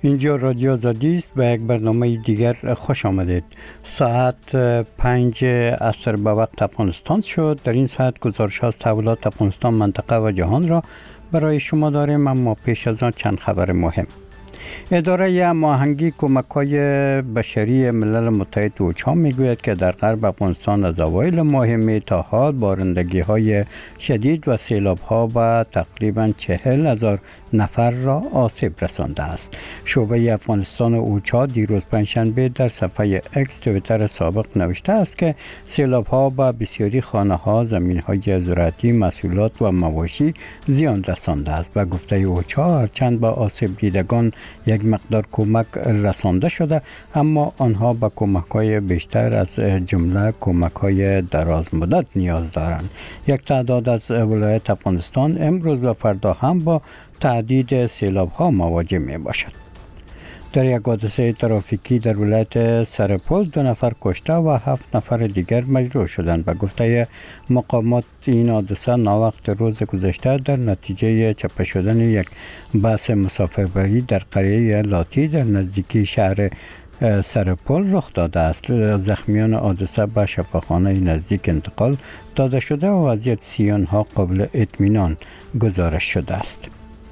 اینجا رادیو آزادی است. به یک برنامه دیگر خوش آمدید. ساعت 5 عصر به وقت افغانستان شد. در این ساعت گزارش از تحولات افغانستان، منطقه و جهان را برای شما داریم، اما پیش از آن چند خبر مهم. اداره هماهنگی کمک‌های بشری ملل متحد اوچا میگوید که در غرب افغانستان از اوایل ماه می تا حال بارندگی‌های شدید و سیلاب‌ها به تقریباً 40,000 نفر را آسیب رسانده است. شعبه افغانستان اوچا دیروز پنجشنبه در صفحه اکس توییتر سابق نوشته است که سیلاب‌ها به بسیاری خانه‌ها، زمین‌های زراعتی، محصولات و مواشی زیان رسانده است. و گفته اوچا هرچند به آسیب دیدگان یک مقدار کمک رسانده شده، اما آنها به کمک‌های بیشتر از جمله کمک‌های دراز مدت نیاز دارند. یک تعداد از ولایت افغانستان امروز و فردا هم با تهدید سیلاب‌ها مواجه می‌باشد. در یک حادثه ترافیکی در ولایت سرپل 2 نفر کشته و 7 نفر دیگر مجروح شدند. و گفته مقامات این حادثه ناوقت روز گذشته در نتیجه چپه شدن یک بس مسافربری در قریه لاتی در نزدیکی شهر سرپل رخ داده است. زخمیان حادثه به شفاخانه نزدیک انتقال داده شده و وضعیت آنها قابل اطمینان گزارش شده است.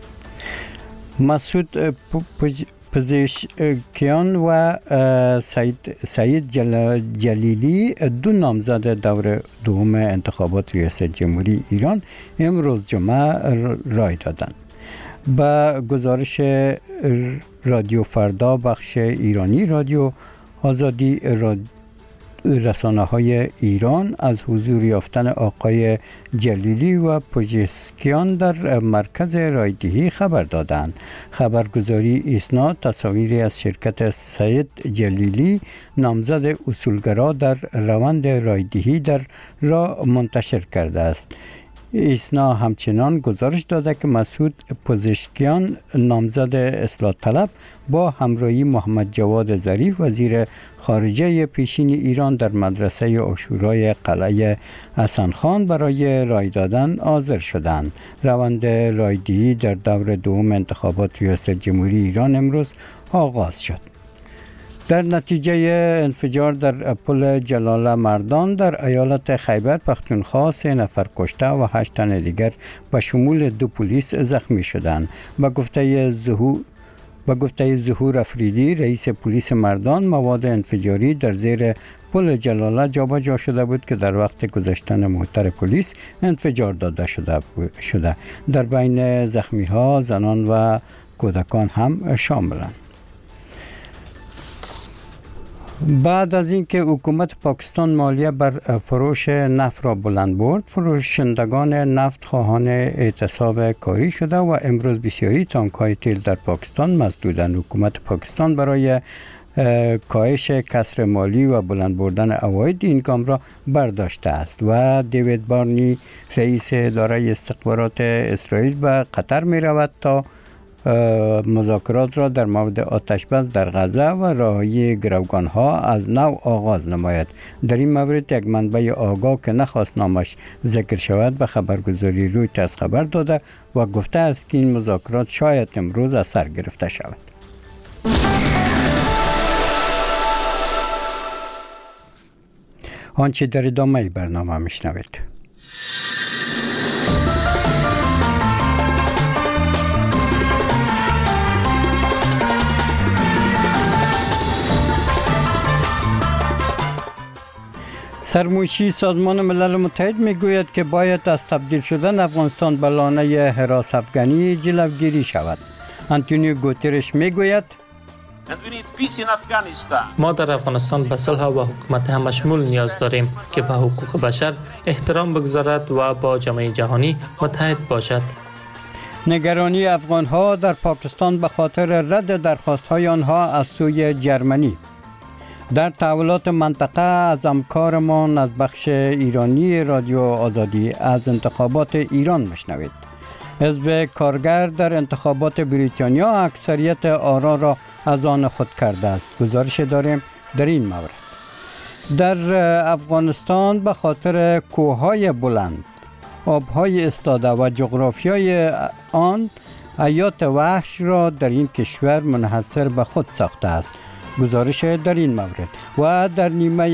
مسعود پزشکیان و سعید جلیلی 2 نامزد دور دوم انتخابات ریاست جمهوری ایران امروز جمعه رای دادند. با گزارش رادیو فردا بخش ایرانی رادیو آزادی رسانه‌های ایران از حضور یافتن آقای جلیلی و پزشکیان در مرکز رایدهی خبر دادند. خبرگزاری ایسنا تصاویری از شرکت سعید جلیلی نامزد اصولگرا در روند رایدهی در را منتشر کرده است. ایسنا همچنان گزارش داده که مسعود پزشکیان نامزد اصلاح طلب با همراهی محمد جواد ظریف وزیر خارجه پیشین ایران در مدرسه عاشورای قلعه حسن خان برای رای دادن حاضر شدند. روند رایدهی در دور دوم انتخابات ریاست جمهوری ایران امروز آغاز شد. در نتیجه انفجار در پل جلاله مردان در ایالت خیبر پختونخوا 3 نفر کشته و 8 تن دیگر به شمول 2 پلیس زخمی شدند. با گفته ظهور افریدی رئیس پلیس مردان، مواد انفجاری در زیر پل جلاله جابجا شده بود که در وقت گذشتن موتر پلیس انفجار داده شده. در بین زخمی ها زنان و کودکان هم شاملند. بعد از اینکه حکومت پاکستان مالیه بر فروش نفت را بلند برد، فروشندگان نفت خواهان اعتصاب کاری شده و امروز بسیاری تانک‌های تیل در پاکستان مسدودند. حکومت پاکستان برای کاهش کسر مالی و بلند بردن عواید این گام را برداشته است. و دیوید بارنی رئیس اداره استخبارات اسرائیل به قطر می رود تا مذاکرات را در مورد آتش بس در غزه و رهایی گروگان‌ها از نو آغاز نماید. در این مورد یک منبع آگاه که نخواست نامش ذکر شود به خبرگزاری رویترز خبر داده و گفته است که این مذاکرات شاید امروز از سر گرفته شود. آنچه در ادامه برنامه میشنوید. سرموشی سازمان ملل متحد میگوید که باید از تبدیل شدن افغانستان به لانه حراس افغانی جلوگیری شود. آنتونیو گوترش میگوید ما در افغانستان به صلح و حکومت همشمول نیاز داریم که به حقوق بشر احترام بگذارد و با جامعه جهانی متحد باشد. نگرانی افغان‌ها در پاکستان به خاطر رد درخواست‌های آنها از سوی جرمنی. در تحولات منطقه از همکارمان از بخش ایرانی رادیو آزادی از انتخابات ایران مشنوید. حزب کارگر در انتخابات بریتانیا اکثریت آرا را از آن خود کرده است. گزارش داریم در این مورد. در افغانستان به خاطر کوههای بلند، آبهای استاده و جغرافیای آن حیات وحش را در این کشور منحصر به خود ساخته است. گزارش در این مورد و در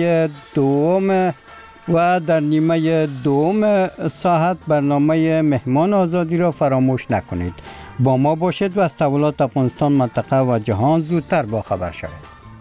نیمه دوم ساعت برنامه مهمان آزادی را فراموش نکنید. با ما باشید و از تحولات افغانستان، منطقه و جهان زودتر باخبر شوید.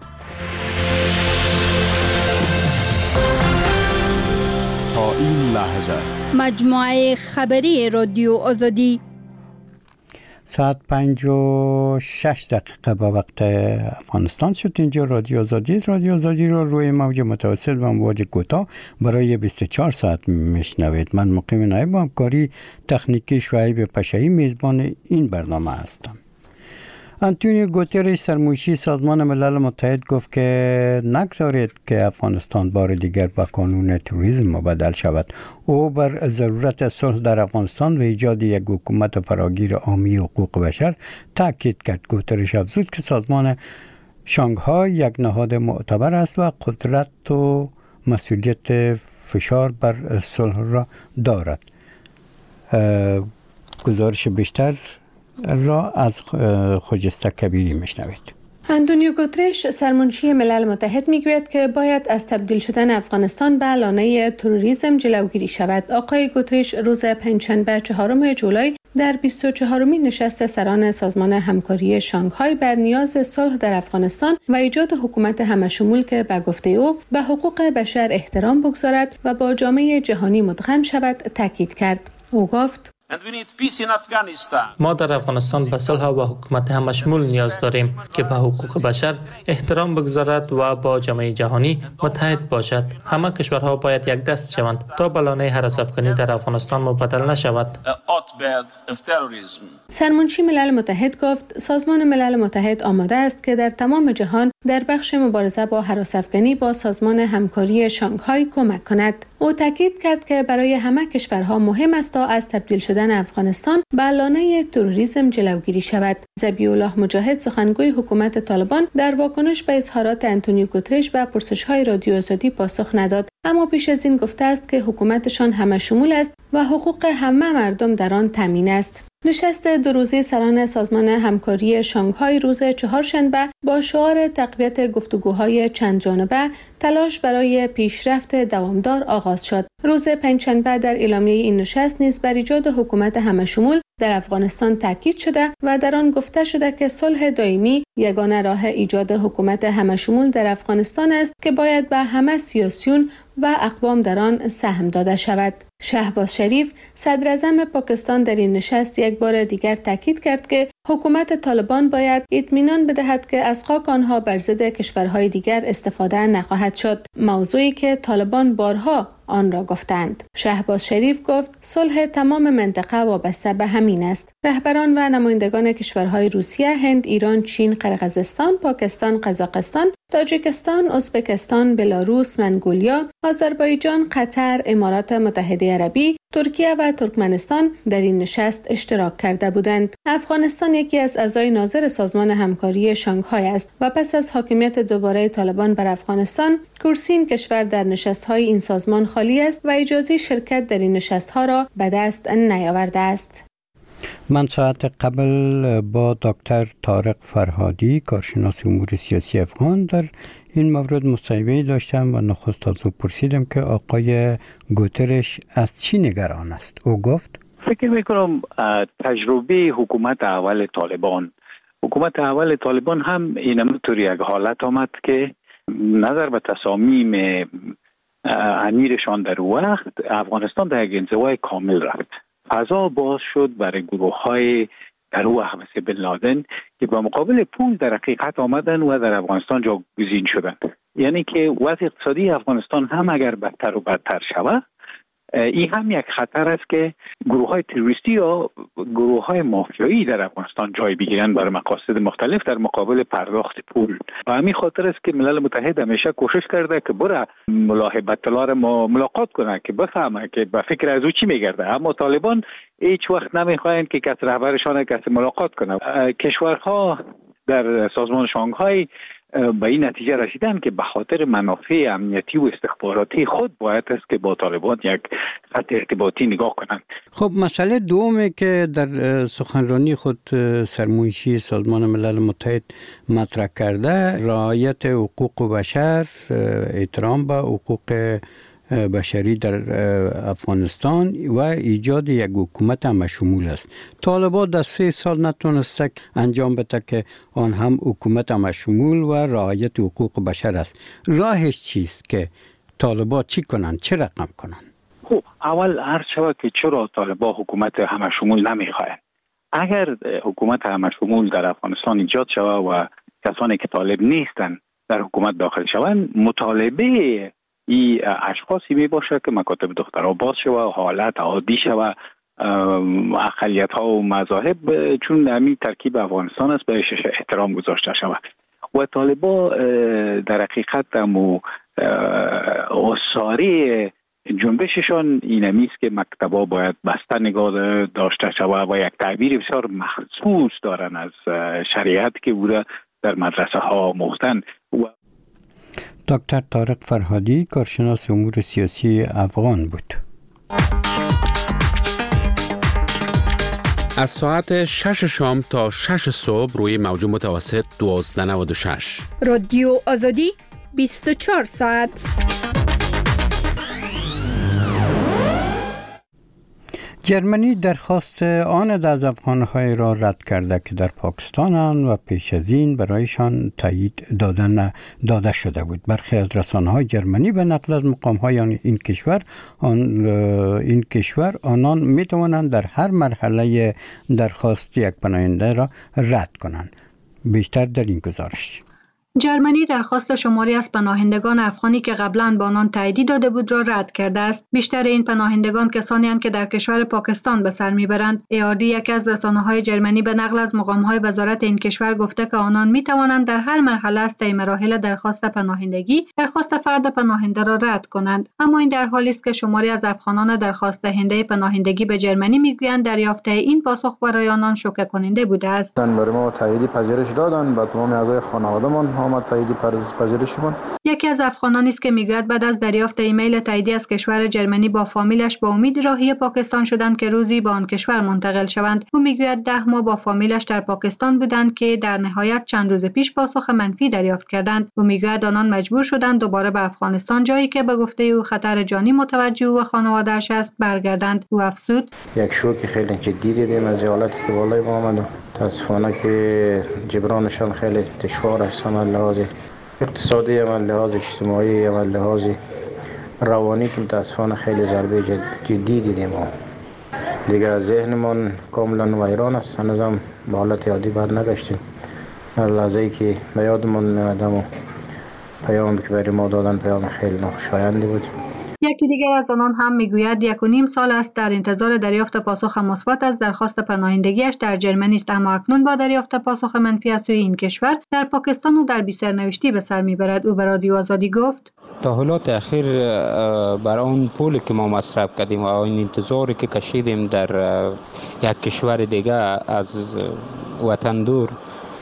تا این لحظه مجموعه خبری رادیو آزادی ساعت 5:06 به وقت افغانستان شد. اینجا رادیو آزادی را روی موج متوسط و امواج کوتاه برای 24 ساعت میشنوید. من مقیم نایب با همکاری تکنیکی شعیب پشایی میزبان این برنامه هستم. آنتونیو گوترش سرمنشی سازمان ملل متحد گفت که نگذارید که افغانستان بار دیگر به قانون تروریسم مبدل شود. او بر ضرورت صلح در افغانستان و ایجاد یک حکومت فراگیر حامی حقوق بشر تاکید کرد. گوترش افزود که سازمان شانگهای یک نهاد معتبر است و قدرت و مسئولیت فشار بر صلح را دارد. گزارش بیشتر را از خجسته کبیری میشنوید. آنتونیو گوترش سرمنشی ملل متحد میگوید که باید از تبدیل شدن افغانستان به لانه تروریسم جلوگیری شود. آقای گوترش روز پنجشنبه 4 جولای در 24مین نشست سران سازمان همکاری شانگهای بر نیاز صلح در افغانستان و ایجاد حکومت همشمول که به گفته او به حقوق بشر احترام بگذارد و با جامعه جهانی مدغم شود تاکید کرد. او گفت: ما در افغانستان به صلح و حکومت همشمول نیاز داریم که به حقوق بشر احترام بگذارد و با جامعه جهانی متحد باشد. همه کشورها باید یک دست شوند تا بلانه هراس افکنی در افغانستان مبدل نشود. سرمنشی ملل متحد گفت سازمان ملل متحد آماده است که در تمام جهان در بخش مبارزه با هراس افکنی با سازمان همکاری شانگهای کمک کند. او تاکید کرد که برای همه کشورها مهم است تا از تبدیل شدن افغانستان به لانه تروریسم جلوگیری شود. ذبیح الله مجاهد سخنگوی حکومت طالبان در واکنش به اظهارات آنتونیو گوترش به پرسش‌های رادیو آزادی پاسخ نداد، اما پیش از این گفته است که حکومتشان همه شمول است و حقوق همه مردم در آن تامین است. نشست 2 روزه سران سازمان همکاری شانگهای روز چهارشنبه با شعار تقویت گفتگوهای چند جانبه تلاش برای پیشرفت دوامدار آغاز شد. روز پنجشنبه در اعلامیه این نشست نیز بر ایجاد حکومت همشمول در افغانستان تاکید شده و در آن گفته شده که صلح دائمی یگانه راه ایجاد حکومت همشمول در افغانستان است که باید به همه سیاسیون و اقوام در آن سهم داده شود. شهباز شریف صدر اعظم پاکستان در این نشست یک بار دیگر تاکید کرد که حکومت طالبان باید اطمینان بدهد که از خاک آنها بر ضد کشورهای دیگر استفاده نخواهد شد، موضوعی که طالبان بارها آن را گفتند. شهباز شریف گفت صلح تمام منطقه وابسته به همین است. رهبران و نمایندگان کشورهای روسیه، هند، ایران، چین، قرقیزستان، پاکستان، قزاقستان، تاجیکستان، ازبکستان، بلاروس، منگولیا، آذربایجان، قطر، امارات متحده عربی، ترکیه و ترکمنستان در این نشست اشتراک کرده بودند. افغانستان یکی از اعضای ناظر سازمان همکاری شانگهای است و پس از حاکمیت دوباره طالبان بر افغانستان، کرسی این کشور در نشست‌های این سازمان خالی است و اجازه شرکت در این نشست‌ها را به دست نیاورده است. من ساعت قبل با دکتر طارق فرهادی، کارشناس امور سیاسی افغان، در این مورد مصاحبه داشتم و نخست از او پرسیدم که آقای گوترش از چی نگران است. او گفت فکر میکنم تجربه حکومت اول طالبان هم اینطور یک حالت آمد که نظر به تصامیم امیرشان در وقت افغانستان در یک انزوای کامل رفت. فضا باز شد برای گروه‌های در وقت مثل بن لادن که با مقابل پول در حقیقت آمدن و در افغانستان جاگزین شدند. یعنی که وضع اقتصادی افغانستان هم اگر بدتر و بدتر شود، این هم یک خطر است که گروه‌های تروریستی یا گروه‌های مافیایی در افغانستان جای بگیرند برای مقاصد مختلف در مقابل پرداخت پول. و همین خاطر است که ملل متحد همیشه کوشش کرده که بره ملاحبت طلار ما ملاقات کنه که بفهمه که به فکر از او چی میگرده، اما طالبان هیچ وقت نمیخواهند که کس رهبرشان کسی ملاقات کنه. کشورها در سازمان شانگهای به این نتیجه رسیدن که به خاطر منافع امنیتی و استخباراتی خود باید است که با طالبان یک خط ارتباطی نگاه کنند. خب مسئله دومی که در سخنرانی خود سرمنشی سازمان ملل متحد مطرح کرده رعایت حقوق بشر، احترام به حقوق بشری در افغانستان و ایجاد یک حکومت همشمول است. طالبان در 3 سال نتونسته انجام بده که آن هم حکومت همشمول و رعایت حقوق بشر است. راهش چیست که طالبان چی کنن، چه رقم کنن؟ خب اول عرض شود که چرا طالبان حکومت همشمول نمیخواهند. اگر حکومت همشمول در افغانستان ایجاد شود و کسانی که طالب نیستند در حکومت داخل شوند، مطالبه این اشخاصی می باشه که مکاتب دخترها باز شود، حالت عادی شود، اقلیت ها و مذاهب چون همین ترکیب افغانستان است بهش احترام گذاشته شود. و طالبان در حقیقت اصاری جنبششان اینمیست که مکتبا باید بسته نگاه داشته شود و یک تعبیر بسیار مخصوص دارن از شریعت که بوده در مدرسه ها مختن. دکتر طارق فرهادی کارشناس امور سیاسی افغان بود. از ساعت 6 شام تا 6 صبح روی موج متوسط 1296 رادیو آزادی 24 ساعت. جرمنی درخواست آن از افغان‌های را رد کرده که در پاکستانند و پیش از این برایشان تایید داده شده بود. برخی از رسانه‌های جرمنی به نقل از مقام‌های این کشور آنان می‌توانند در هر مرحله درخواست یک پناهنده را رد کنند. بیشتر در این گزارش. جرمنی درخواست شماری از پناهندگان افغانی که قبلا با آنان تایید داده بود را رد کرده است. بیشتر این پناهندگان کسانی اند که در کشور پاکستان به سر میبرند. ARD یکی از رسانه‌های جرمنی به نقل از مقام‌های وزارت این کشور گفته که آنان میتوانند در هر مرحله از طی مراحل درخواست پناهندگی درخواست فرد پناهنده را رد کنند. اما این در حالی است که شماری از افغانان درخواست دهنده پناهندگی به جرمنی میگویند دریافت این پاسخ برای آنان شوکه کننده بوده است. برای ما تایید پذیرش دادن، با تمام اعضای خانواده‌مان یکی از افغانانی است که میگوید بعد از دریافت ایمیل تاییدی از کشور جرمنی با فامیلش با امید راهی پاکستان شدند که روزی به آن کشور منتقل شوند. او میگوید 10 ماه با فامیلش در پاکستان بودند که در نهایت چند روز پیش پاسخ منفی دریافت کردند. او میگوید آنان مجبور شدند دوباره به افغانستان، جایی که به گفته او خطر جانی متوجه او و خانواده‌اش است، برگردند. او افزود: یک شوک خیلی جدی دیدیم از حالتی که بالای ما آمد. متاسفانه که جبرانشان خیلی دشوار است، هم لحاظ اقتصادی، هم لحاظ اجتماعی، هم لحاظ روانی که متاسفانه خیلی ضربه جدی دیدیم. دیگر ذهنمان کاملا ویران است، هنوز هم به حالت عادی بر نگشتیم. لحظه‌ای که به یادمان میادم و پیام که برای ما دادن پیام خیلی ناخوشایندی بود. یکی دیگر از آنان هم میگوید 1.5 سال است در انتظار دریافت پاسخ مثبت از درخواست پناهندگیش در جرمنی است، اما اکنون با دریافت پاسخ منفی از سوی این کشور در پاکستان و در بی‌سرنوشتی به سر میبرد. او به رادیو آزادی گفت: تحولات اخیر بر اون پولی که ما مصرف کردیم و این انتظاری که کشیدیم در یک کشور دیگه از وطن دور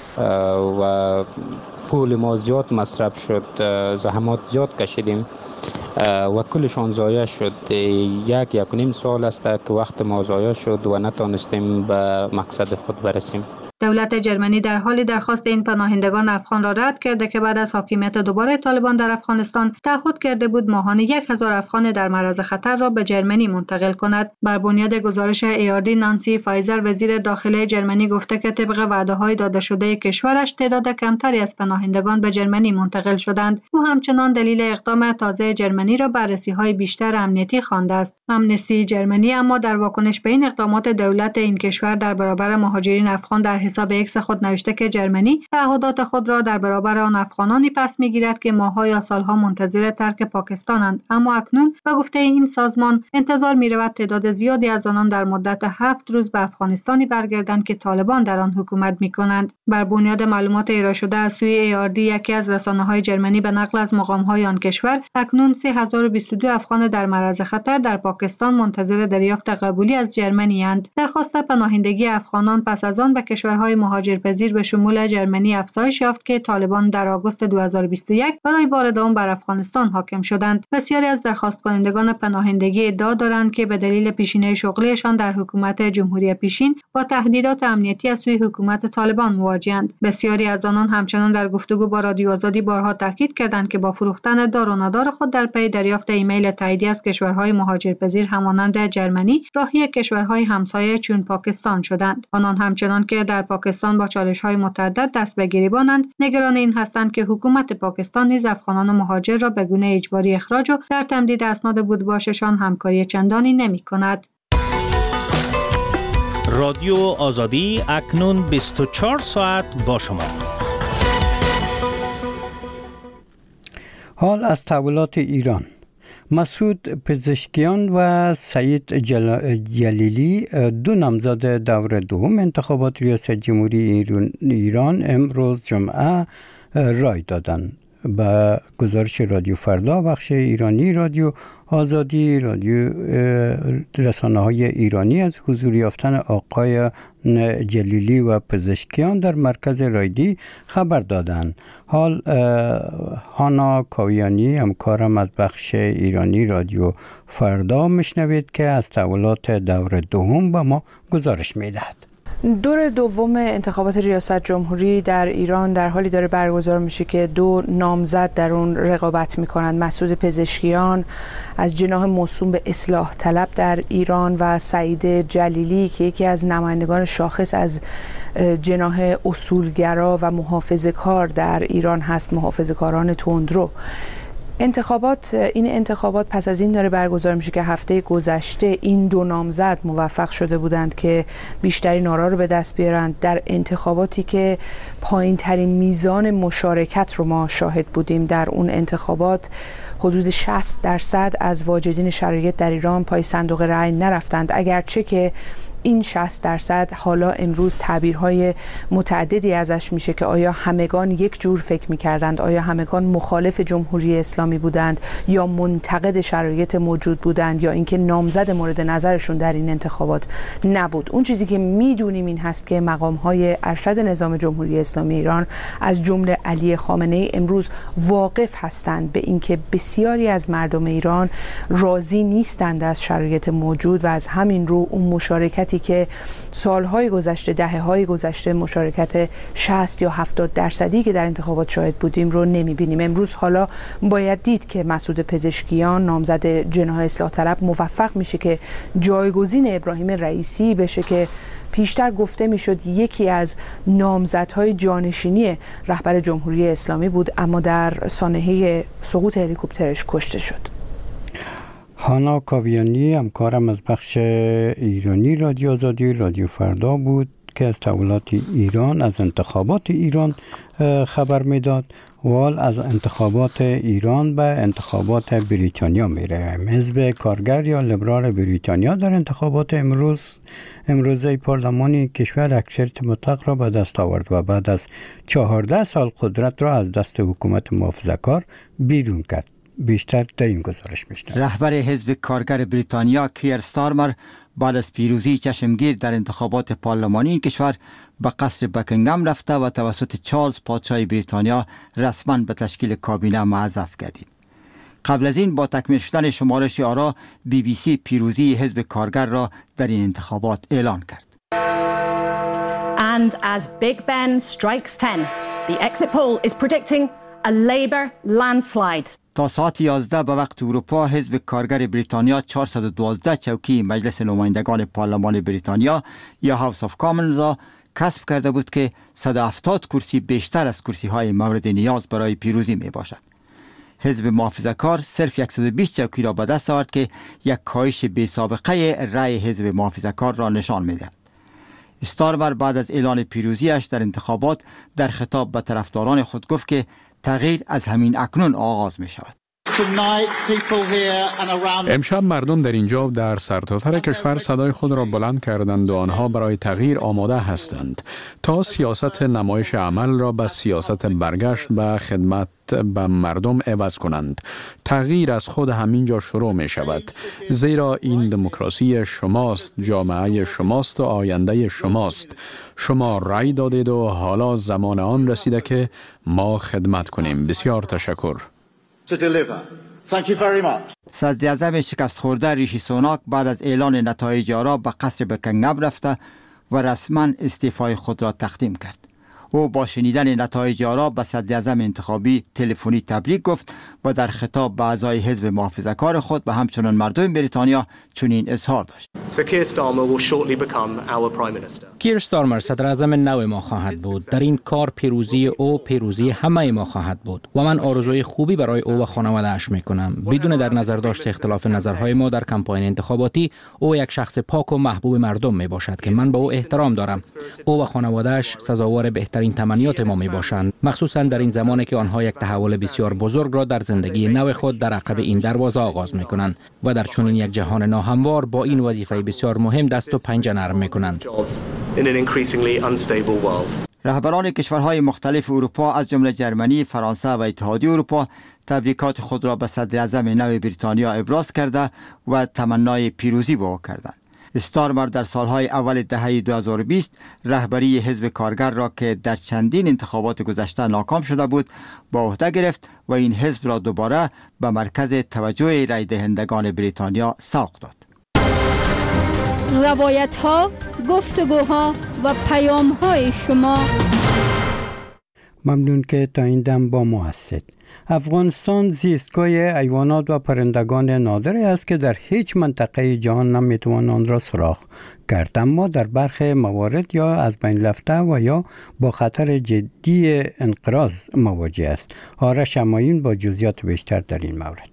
و پول ما زیاد مصرف شد، زحمات زیاد کشیدیم و کلشان ضایع شد. 1.5 سال است که وقت ما ضایع شد و نتونستیم به مقصد خود برسیم. دولت جرمنی در حال درخواست این پناهندگان افغان را رد کرده که بعد از حاکمیت دوباره طالبان در افغانستان تعهد کرده بود ماهانه 1000 افغان در معرض خطر را به جرمنی منتقل کند. بر بنیاد گزارش ARD، نانسی فایزر وزیر داخلی جرمنی گفته که طبق وعده‌های داده شده کشورش تعداد کمتری از پناهندگان به جرمنی منتقل شدند. او همچنان دلیل اقدام تازه جرمنی را بررسی‌های بیشتر امنیتی خوانده است. آمنستی جرمنی اما در واکنش به این اقدامات دولت این کشور در برابر مهاجرین افغان در حساب ایکس خود نوشته که جرمنی تعهدات خود را در برابر آن افغانانی پس میگیرد که ماه‌ها یا سالها منتظر ترک پاکستانند، اما اکنون به گفته این سازمان انتظار می‌رود تعداد زیادی از آنان در مدت 7 روز به افغانستانی برگردند که طالبان در آن حکومت می‌کنند. بر بنیاد معلومات ارائه شده از سوی ARD، یکی از رسانه‌های جرمنی به نقل از مقام‌های آن کشور، اکنون 3022 افغان در معرض خطر در پاکستان منتظر دریافت قبولی از جرمنی اند. درخواست پناهندگی افغانان پس از آن به کشورهای کشورهای مهاجرپذیر به شمول جرمنی افزایش یافت که طالبان در آگوست 2021 برای بار دوم بر افغانستان حاکم شدند. بسیاری از درخواست کنندگان پناهندگی ادعا دارند که به دلیل پیشینه شغلیشان در حکومت جمهوری پیشین با تهدیدات امنیتی از سوی حکومت طالبان مواجه‌اند. بسیاری از آنان همچنان در گفتگو با رادیو آزادی بارها تاکید کردند که با فروختن دار و ندار خود در پی دریافت ایمیل تاییدی از کشورهای مهاجرپذیر همانند جرمنی راهی کشورهای همسایه چون پاکستان شدند. آنان همچنان که در پاکستان با چالش‌های متعدد دست به گریبانند، نگران این هستند که حکومت پاکستان نیز افغانان مهاجر را به گونه اجباری اخراج و در تمدید اسناد بودباششان همکاری چندانی نمی‌کند. رادیو آزادی اکنون 24 ساعت با شما. حال از تحولات ایران. مسعود پزشکیان و سعید جلیلی دو نامزد دور دوم انتخابات ریاست جمهوری ایران امروز جمعه رای دادند. با گزارش رادیو فردا بخش ایرانی رادیو آزادی، رادیو رسانه‌های ایرانی از حضور یافتن آقای جلیلی و پزشکیان در مرکز رایدی خبر دادند. حال هانا کاویانی همکارم از بخش ایرانی رادیو فردا میشنوید که از تحولات دور دوم به ما گزارش میدهد. دور دوم انتخابات ریاست جمهوری در ایران در حالی داره برگزار میشه که دو نامزد در اون رقابت میکنند. مسعود پزشکیان از جناح موسوم به اصلاح طلب در ایران و سعید جلیلی که یکی از نمایندگان شاخص از جناح اصولگرا و محافظه‌کار در ایران هست، محافظه‌کاران تندرو. این انتخابات پس از این داره برگزار میشه که هفته گذشته این دو نامزد موفق شده بودند که بیشترین آرا رو به دست بیارند در انتخاباتی که پایین ترین میزان مشارکت رو ما شاهد بودیم. در اون انتخابات حدود 60% از واجدین شرایط در ایران پای صندوق رأی نرفتند، اگرچه که این 60% حالا امروز تعبیرهای متعددی ازش میشه که آیا همگان یک جور فکر میکردند، آیا همگان مخالف جمهوری اسلامی بودند یا منتقد شرایط موجود بودند یا اینکه نامزد مورد نظرشون در این انتخابات نبود. اون چیزی که میدونیم این هست که مقامهای ارشد نظام جمهوری اسلامی ایران از جمله علی خامنه‌ای امروز واقف هستند به اینکه بسیاری از مردم ایران راضی نیستند از شرایط موجود و از همین رو اون مشارکتی که سالهای گذشته، دهه‌های گذشته مشارکت 60 یا 70% که در انتخابات شاهد بودیم رو نمی‌بینیم. امروز حالا باید دید که مسعود پزشکیان نامزد جناح اصلاح طلب موفق میشه که جایگزین ابراهیم رئیسی بشه که پیشتر گفته میشد یکی از نامزدهای جانشینی رهبر جمهوری اسلامی بود، اما در سانحه سقوط هلیکوپترش کشته شد. هانا کاویانی همکارم از بخش ایرانی رادیو آزادی رادیو فردا بود که از تحولات ایران، از انتخابات ایران خبر میداد. و از انتخابات ایران به انتخابات بریتانیا میره. حزب کارگر یا لیبرال بریتانیا در انتخابات امروزه پارلمانی کشور اکثریت مطلق را به دست آورد و بعد از 14 سال قدرت را از دست حکومت محافظه‌کار بیرون کرد. بیشتر در این گزارش میشنوید. رهبر حزب کارگر بریتانیا کیر استارمر بعد از پیروزی چشمگیر در انتخابات پارلمانی این کشور به قصر بکینگهم رفته و توسط چارلز پادشاه بریتانیا رسما به تشکیل کابینه معزف گردید. قبل از این با تکمیل شدن شمارش آرا BBC پیروزی حزب کارگر را در این انتخابات اعلان کرد. And as Big Ben strikes 10, the exit poll is predicting a Labour landslide. تا ساعت 11 به وقت اروپا حزب کارگر بریتانیا 412 چوکی مجلس نمایندگان پارلمان بریتانیا یا هاوس آف کامنز را کسب کرده بود که 170 کرسی بیشتر از کرسی های مورد نیاز برای پیروزی می باشد. حزب محافظه‌کار صرف 120 چوکی را به دست آورد که یک کاهش بی سابقه رأی حزب محافظه‌کار را نشان می دهد. استارمر بعد از اعلان پیروزیش در انتخابات در خطاب به طرفداران خود گفت که تغییر از همین اکنون آغاز می شود. امشب مردم در اینجا و در سرتاسر کشور صدای خود را بلند کردند و آنها برای تغییر آماده هستند تا سیاست نمایش عمل را به سیاست برگشت به خدمت به مردم عوض کنند. تغییر از خود همینجا شروع می شود، زیرا این دموکراسی شماست، جامعه شماست و آینده شماست. شما رای دادید و حالا زمان آن رسیده که ما خدمت کنیم. بسیار تشکر. صدر اعظم شکست خورده ریشی سوناک بعد از اعلان نتایج آرا به قصر بکینگم رفته و رسما استعفای خود را تقدیم کرد. او با شنیدن نتایج آرا به صدر اعظم انتخابی تلفنی تبریک گفت و در خطاب به اعضای حزب محافظه‌کار خود و همچنان مردم بریتانیا چنین اظهار داشت: کیر استارمر صدر اعظم نو ما خواهد بود. در این کار پیروزی او پیروزی همه ما خواهد بود و من آرزوی خوبی برای او و خانواده‌اش میکنم. بدون در نظر داشت اختلاف نظرهای ما در کمپاین انتخاباتی، او یک شخص پاک و محبوب مردم می باشد که من به او احترام دارم. او و خانواده‌اش سزاوار بهترین تمنیات ما می باشند، مخصوصا در این زمانی که آنها یک تحول بسیار بزرگ را در زندگی نو خود در عقب این دروازه آغاز می کنند و در چنین یک جهان ناهموار با این وظیفه بسیار مهم دست و پنجه نرم می کنند. رهبران کشورهای مختلف اروپا از جمله جرمنی، فرانسه و اتحادیه اروپا تبریکات خود را به صدر اعظم نو بریتانیا ابراز کرده و تمنای پیروزی به او کردند. استارمر در سالهای اول دهه 2020 رهبری حزب کارگر را که در چندین انتخابات گذشته ناکام شده بود با عهده گرفت و این حزب را دوباره به مرکز توجه رای دهندگان بریتانیا ساق داد. روایت ها، گفتگوها و پیام های شما. ممنون که تا این دم با ما هستید. افغانستان زیستگاه حیوانات و پرندگان نادری است که در هیچ منطقه جهان نمیتوان آن را سراغ کرد، اما در برخی موارد یا از بین رفته و یا با خطر جدی انقراض مواجه است. آرش شمایون با جزئیات بیشتر در این مورد.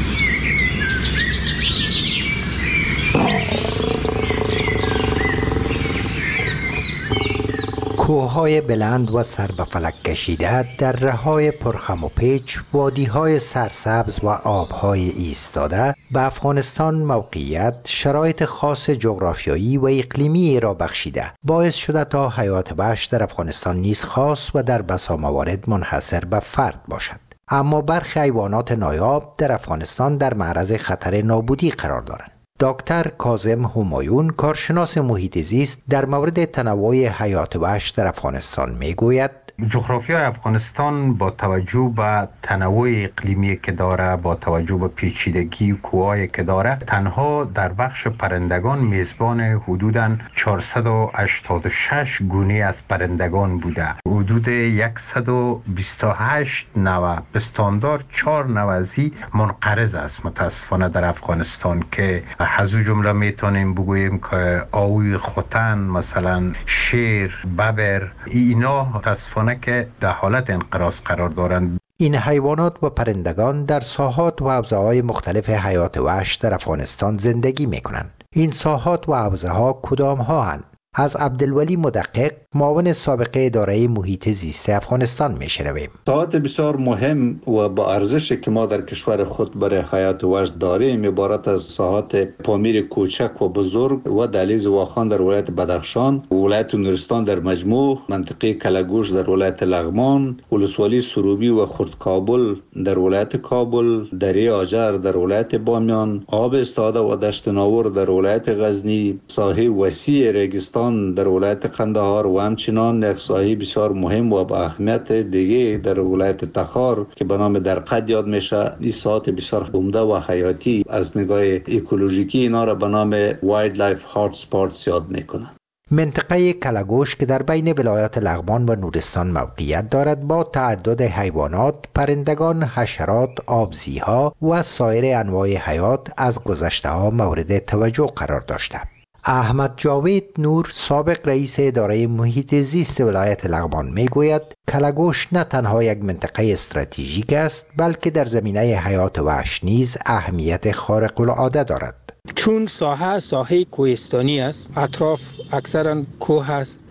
کوههای بلند و سر به فلک کشیده، دره‌های پرخم و پیچ، وادی‌های سرسبز و آب‌های ایستاده به افغانستان موقعیت، شرایط خاص جغرافیایی و اقلیمی را بخشیده باعث شده تا حیات وحش در افغانستان نیز خاص و در بسا موارد منحصر به فرد باشد. اما برخی حیوانات نایاب در افغانستان در معرض خطر نابودی قرار دارند. دکتر کاظم همایون، کارشناس محیط زیست، در مورد تنوع حیات وحش در افغانستان میگوید: جغرافیای افغانستان با توجه به تنوع اقلیمی که داره، با توجه به پیچیدگی کوه‌ای که داره، تنها در بخش پرندگان میزبان حدوداً 486 گونه از پرندگان بوده. حدود 128 نوع به استاندارد 4 نوع ازی منقرض است متاسفانه در افغانستان، که از او جمله میتونیم بگوییم که آوی ختن، مثلا شیر، ببر، اینا متاسفانه که در حالت انقراض قرار دارند. این حیوانات و پرندگان در ساحات و حوزه‌های مختلف حیات وحش در افغانستان زندگی می‌کنند. این ساحات و حوزه‌ها کدام‌ها هستند؟ از عبدالولی مدقق، معاون سابق اداره محیط زیست افغانستان میشنویم. ساحات بسیار مهم و با ارزشی که ما در کشور خود برای حیات وحش داریم عبارت از ساحات پامیر کوچک و بزرگ و دهلیز واخان در ولایت بدخشان، ولایت نورستان در مجموع، منطقه کلگوش در ولایت لغمان، ولسوالی سروبی و خرد کابل در ولایت کابل، دره آجر در ولایت بامیان، آب استاده و دشت ناور در ولایت غزنی، ساحه وسیع ریگستان در ولایت قندهار و همچنان یک ساحه بسیار مهم و با اهمیت دیگه در ولایت تخار که به نام درقد یاد میشه. این ساحات بسیار عمده و حیاتی از نگاه اکولوژیکی اینا را به نام وایلد لایف هات اسپاتس یاد میکنن. منطقه کلگوش که در بین ولایات لغمان و نورستان موقعیت دارد با تعدد حیوانات، پرندگان، حشرات، آبزیها و سایر انواع حیات از گذشته‌ها مورد توجه قرار داشته. احمد جاوید نور، سابق رئیس اداره محیط زیست ولایت لغمان میگوید کلگوش نه تنها یک منطقه استراتژیک است بلکه در زمینه حیات وحش نیز اهمیت خارق العاده دارد. چون ساحه کوهستانی است، اطراف اکثرا کوه است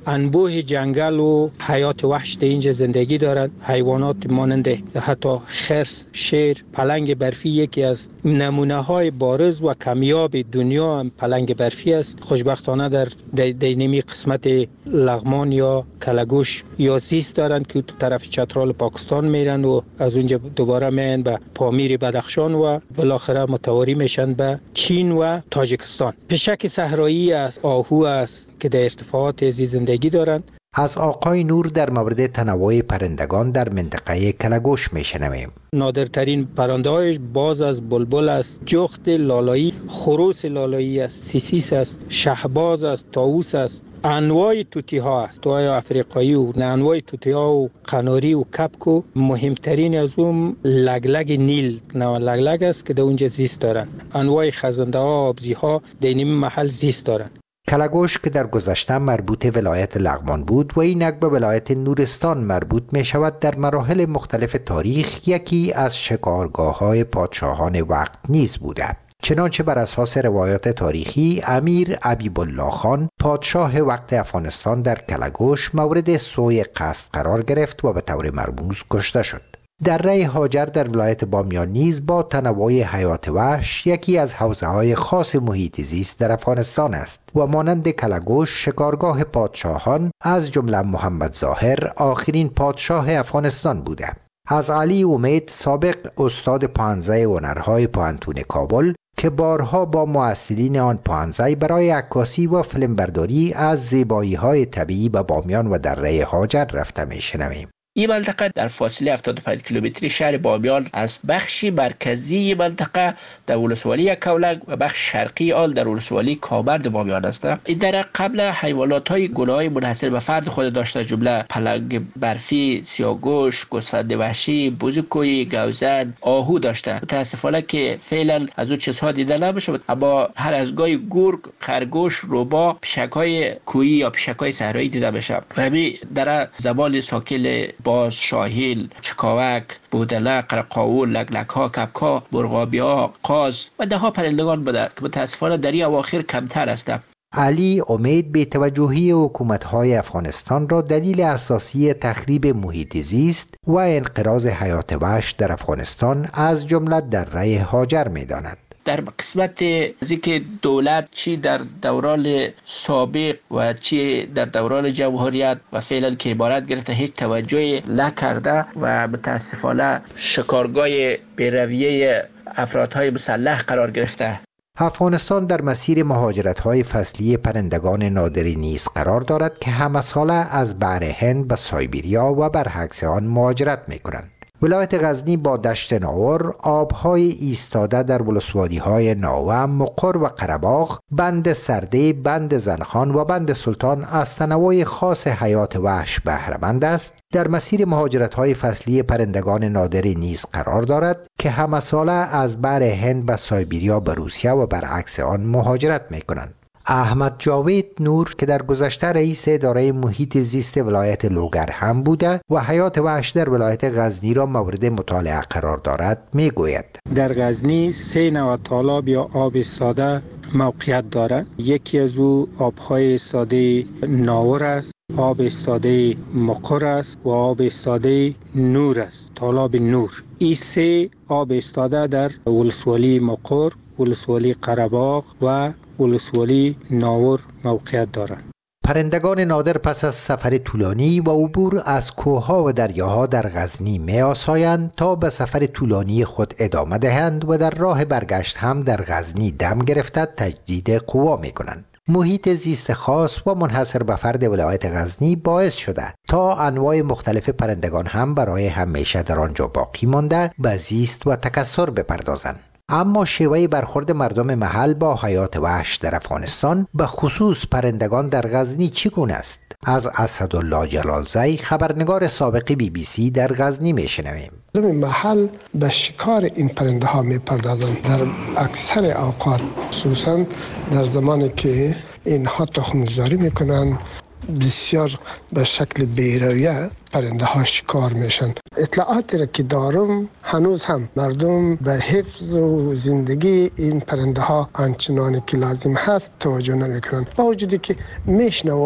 انبوه جنگل و حیات وحش در اینجا زندگی دارند. حیوانات مانند حتی خرس، شیر، پلنگ برفی یکی از نمونه های بارز و کمیاب دنیا هم پلنگ برفی است. خوشبختانه در دینمی قسمت لغمان یا کلگوش یا زیست دارند که تو طرف چترال پاکستان میرن و از اونجا دوباره میان به پامیر بدخشان و بالاخره متواری میشن به چین و تاجیکستان. پشک صحرایی است، آهو است که در ارتفاعات زندگی دارند. از آقای نور در مورد تنوع پرندگان در منطقه کلگوش میشنویم. نادرترین پرنده هایش باز است، بلبل است، جغد لالایی، خروس لالایی است، سیسیس است، شهباز است، طاووس است. انواع توتی ها است، توتی افریقایی و انواع توتی ها و قناری و کپک و مهمترین از اون لگلگ نیل، نوع لگلگ است که در اونجا زیست دارند. انواع خزنده ها، آبزی ها در این محل زیست دارند. کلگوش که در گذشته مربوط ولایت لغمان بود و اینک به ولایت نورستان مربوط می شود، در مراحل مختلف تاریخ یکی از شکارگاه های پادشاهان وقت نیز بوده. چنانچه بر اساس روایات تاریخی امیر حبیبالله خان پادشاه وقت افغانستان در کلگوش مورد سوء قصد قرار گرفت و به طور مرموز کشته شد. دره هاجر در ولایت بامیان نیز با تنوع حیات وحش یکی از حوزه‌های خاص محیط زیست در افغانستان است و مانند کلگوش شکارگاه پادشاهان از جمله محمد ظاهر آخرین پادشاه افغانستان بوده. از علی امید سابق استاد پوهنځی هنرهای پوهنتون کابل که بارها با مؤثرین آن پوهنځی برای عکاسی و فیلمبرداری از زیبایی‌های طبیعی به بامیان و دره هاجر رفته می‌شنویم. این منطقه در فاصله 75 کیلومتری شهر بامیان است. بخش مرکزی منطقه در ولسوالی کولک و بخش شرقی آن در ولسوالی کامرد بامیان است. این دره قبل حیوانات‌های گونه‌های منحصر به فرد خود داشته، جمله پلنگ برفی، سیاه‌گوش، گوسفند وحشی، بزرگوی، گوزن، آهو داشته. متاسفانه که فعلا از اون چیزها دیده نمیشه، اما هر از گاهی گرگ، خرگوش، روباه، پشک‌های کوهی یا پشک‌های صحرایی دیده میشه. همین دره زبان ساکل باز، شاهیل، چکاوک، بودله، قرقاول، لگلگ‌ها، کپک‌ها، مرغابی‌ها، قاز و ده ها پرندگان بوده که متاسفانه در این اواخر کمتر است. علی امید به توجهی حکومت‌های افغانستان را دلیل اساسی تخریب محیط زیست و انقراض حیات وحش در افغانستان از جمله دره هاجر می‌داند. در قسمت از اینکه دولت چی در دوران سابق و چی در دوران جمهوریت و فعلا که عبارت گرفته هیچ توجهی نکرده و متاسفانه شکارگاه بی‌رویه افرادهای مسلح قرار گرفته. افغانستان در مسیر مهاجرت‌های فصلی پرندگان نادری نیز قرار دارد که همه ساله از بحر هند به سایبریا و برعکس آن مهاجرت می‌کنند. ولایت غزنی با دشت ناور، آبهای ایستاده در ولسوالی‌های ناوه، مقر و قره‌باغ، بند سرده، بند زنخان و بند سلطان از تنوع خاص حیات وحش بهره‌مند است. در مسیر مهاجرت‌های فصلی پرندگان نادری نیز قرار دارد که همه ساله از بحر هند به سایبریا به روسیه و برعکس آن مهاجرت می‌کنند. احمد جاوید نور که در گذشته رئیس اداره محیط زیست ولایت لوگر هم بوده و حیات وحش در ولایت غزنی را مورد مطالعه قرار دارد میگوید: در غزنی 3 نوع تالاب یا آب ایستاده موقعیت دارد. یکی از او آبهای ایستاده ناور است، آب ایستاده مقر است و آب ایستاده نور است، تالاب نور. این 3 آب ایستاده در ولسوالی مقر، ولسوالی قره‌باغ و ولسوالی ناور موقعیت دارند. پرندگان نادر پس از سفر طولانی و عبور از کوهها و دریاها در غزنی می‌آسایند تا به سفر طولانی خود ادامه دهند و در راه برگشت هم در غزنی دم گرفته تجدید قوا می‌کنند. محیط زیست خاص و منحصر به فرد ولایت غزنی باعث شده تا انواع مختلف پرندگان هم برای همیشه در آنجا باقی مانده به زیست و تکثر بپردازند. اما شیوه برخورد مردم محل با حیات وحش در افغانستان به خصوص پرندگان در غزنی چگونه است؟ از اسدالله جلالزی خبرنگار سابق BBC در غزنی میشنویم. مردم محل به شکار این پرنده ها میپردازند در اکثر اوقات، خصوصا در زمانی که اینها تخم‌گذاری میکنند. بسیار به شکل بی‌رویه پرنده ها شکار میشن. اطلاعاتی را که دارم هنوز هم مردم به حفظ و زندگی این پرنده ها آنچنانی که لازم هست توجه نمیکنن. با وجودی که میشنوم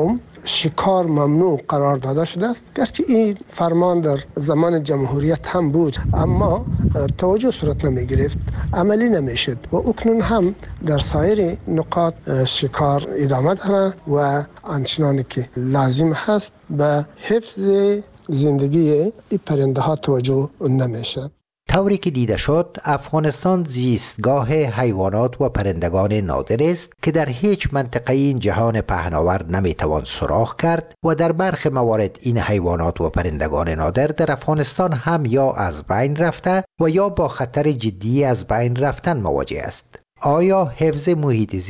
شکار ممنوع قرار داده شده است. گرچه این فرمان در زمان جمهوریت هم بود اما توجه صورت نمی گرفت، عملی نمی شد و اکنون هم در سایر نقاط شکار ادامه داره و آنچنانی که لازم هست به حفظ زندگی این پرنده ها توجه نمیشه. طوری که دیده شد افغانستان زیستگاه حیوانات و پرندگان نادر است که در هیچ منطقه این جهان پهناور نمیتوان سراغ کرد و در برخی موارد این حیوانات و پرندگان نادر در افغانستان هم یا از بین رفته و یا با خطر جدی از بین رفتن مواجه است. آیا حفظ محیط